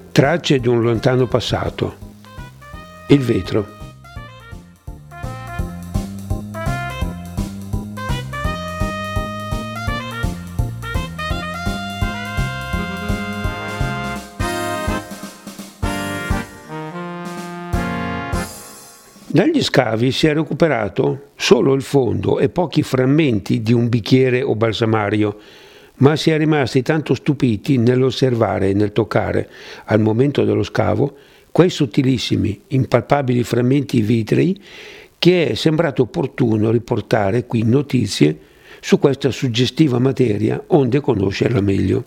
Tracce di un lontano passato. Il vetro. Dagli scavi si è recuperato solo il fondo e pochi frammenti di un bicchiere o balsamario, ma si è rimasti tanto stupiti nell'osservare e nel toccare, al momento dello scavo, quei sottilissimi, impalpabili frammenti vitrei che è sembrato opportuno riportare qui notizie su questa suggestiva materia, onde conoscerla meglio.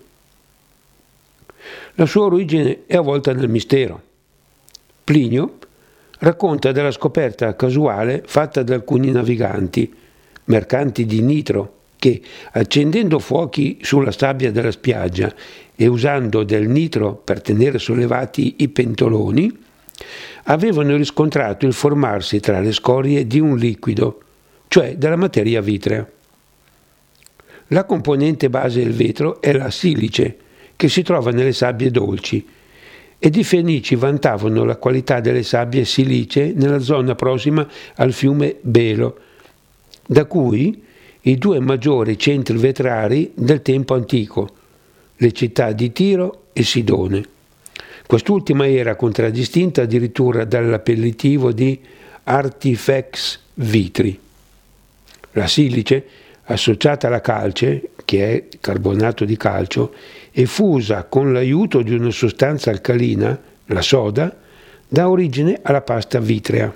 La sua origine è avvolta nel mistero. Plinio racconta della scoperta casuale fatta da alcuni naviganti, mercanti di nitro, che, accendendo fuochi sulla sabbia della spiaggia e usando del nitro per tenere sollevati i pentoloni, avevano riscontrato il formarsi tra le scorie di un liquido, cioè della materia vitrea. La componente base del vetro è la silice, che si trova nelle sabbie dolci, ed i Fenici vantavano la qualità delle sabbie silicee nella zona prossima al fiume Belo, da cui i due maggiori centri vetrari del tempo antico, le città di Tiro e Sidone. Quest'ultima era contraddistinta addirittura dall'appellativo di artifex vitri. La silice, associata alla calce, che è carbonato di calcio, e fusa con l'aiuto di una sostanza alcalina, la soda, dà origine alla pasta vitrea.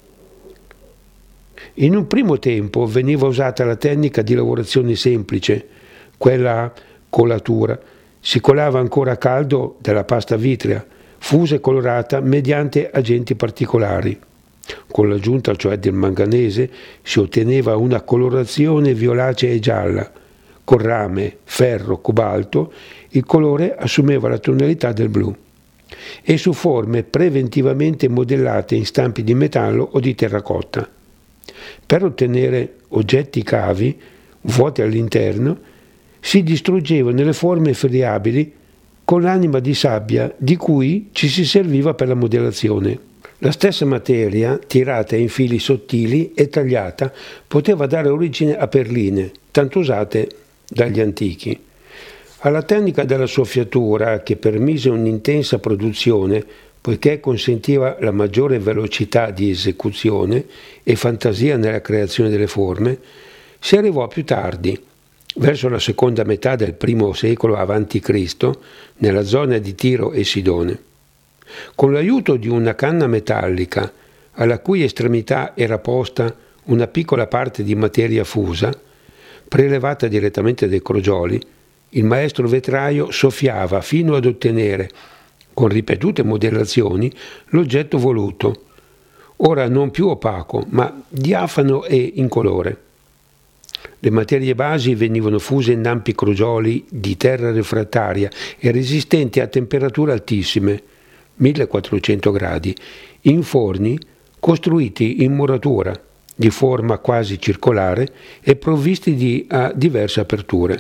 In un primo tempo veniva usata la tecnica di lavorazione semplice, quella a colatura. Si colava ancora a caldo della pasta vitrea, fusa e colorata mediante agenti particolari. Con l'aggiunta cioè del manganese si otteneva una colorazione violacea e gialla. Con rame, ferro, cobalto, il colore assumeva la tonalità del blu, e su forme preventivamente modellate in stampi di metallo o di terracotta. Per ottenere oggetti cavi, vuoti all'interno, si distruggevano le forme friabili con l'anima di sabbia di cui ci si serviva per la modellazione. La stessa materia, tirata in fili sottili e tagliata, poteva dare origine a perline, tanto usate dagli antichi. Alla tecnica della soffiatura, che permise un'intensa produzione, poiché consentiva la maggiore velocità di esecuzione e fantasia nella creazione delle forme, si arrivò più tardi, verso la seconda metà del I secolo a.C., nella zona di Tiro e Sidone. Con l'aiuto di una canna metallica, alla cui estremità era posta una piccola parte di materia fusa, prelevata direttamente dai crogioli, il maestro vetraio soffiava fino ad ottenere, con ripetute modellazioni, l'oggetto voluto, ora non più opaco, ma diafano e incolore. Le materie basi venivano fuse in ampi crogioli di terra refrattaria e resistenti a temperature altissime, 1400 gradi, in forni costruiti in muratura, di forma quasi circolare e provvisti di diverse aperture.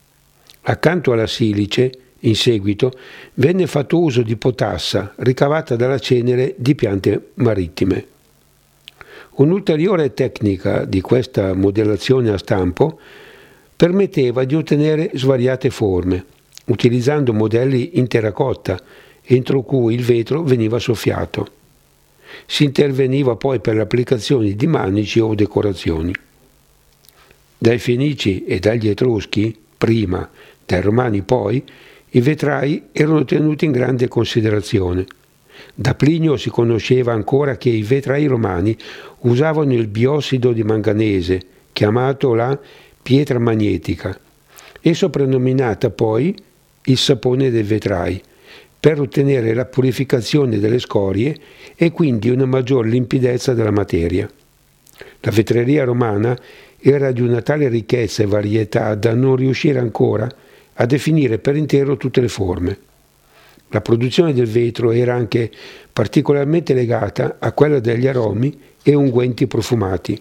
Accanto alla silice, in seguito, venne fatto uso di potassa ricavata dalla cenere di piante marittime. Un'ulteriore tecnica di questa modellazione a stampo permetteva di ottenere svariate forme, utilizzando modelli in terracotta, entro cui il vetro veniva soffiato. Si interveniva poi per l'applicazione di manici o decorazioni. Dai Fenici e dagli Etruschi, prima, dai Romani poi, i vetrai erano tenuti in grande considerazione. Da Plinio si conosceva ancora che i vetrai romani usavano il biossido di manganese, chiamato la pietra magnetica, e soprannominata poi il sapone dei vetrai, per ottenere la purificazione delle scorie e quindi una maggior limpidezza della materia. La vetreria romana era di una tale ricchezza e varietà da non riuscire ancora a definire per intero tutte le forme. La produzione del vetro era anche particolarmente legata a quella degli aromi e unguenti profumati.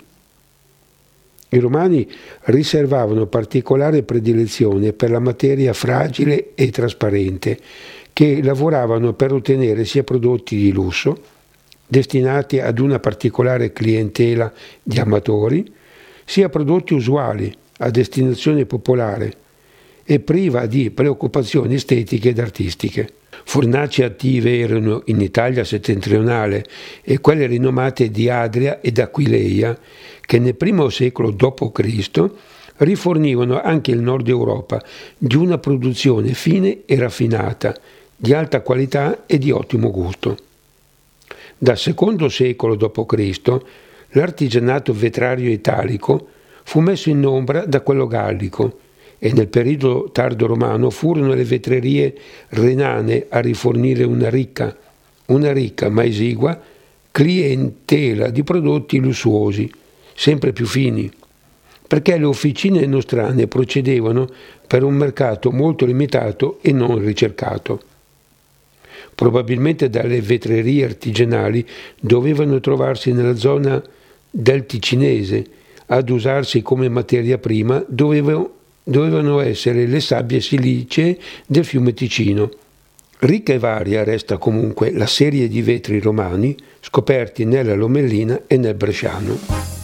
I romani riservavano particolare predilezione per la materia fragile e trasparente, che lavoravano per ottenere sia prodotti di lusso, destinati ad una particolare clientela di amatori, sia prodotti usuali a destinazione popolare e priva di preoccupazioni estetiche ed artistiche. Fornaci attive erano in Italia settentrionale e quelle rinomate di Adria ed Aquileia, che nel I secolo d.C. rifornivano anche il nord Europa di una produzione fine e raffinata, di alta qualità e di ottimo gusto. Dal II secolo d.C. l'artigianato vetrario italico fu messo in ombra da quello gallico e nel periodo tardo romano furono le vetrerie renane a rifornire una ricca ma esigua clientela di prodotti lussuosi, sempre più fini, perché le officine nostrane procedevano per un mercato molto limitato e non ricercato. Probabilmente dalle vetrerie artigianali dovevano trovarsi nella zona del Ticinese. Ad usarsi come materia prima dovevano essere le sabbie silicee del fiume Ticino. Ricca e varia resta comunque la serie di vetri romani scoperti nella Lomellina e nel Bresciano.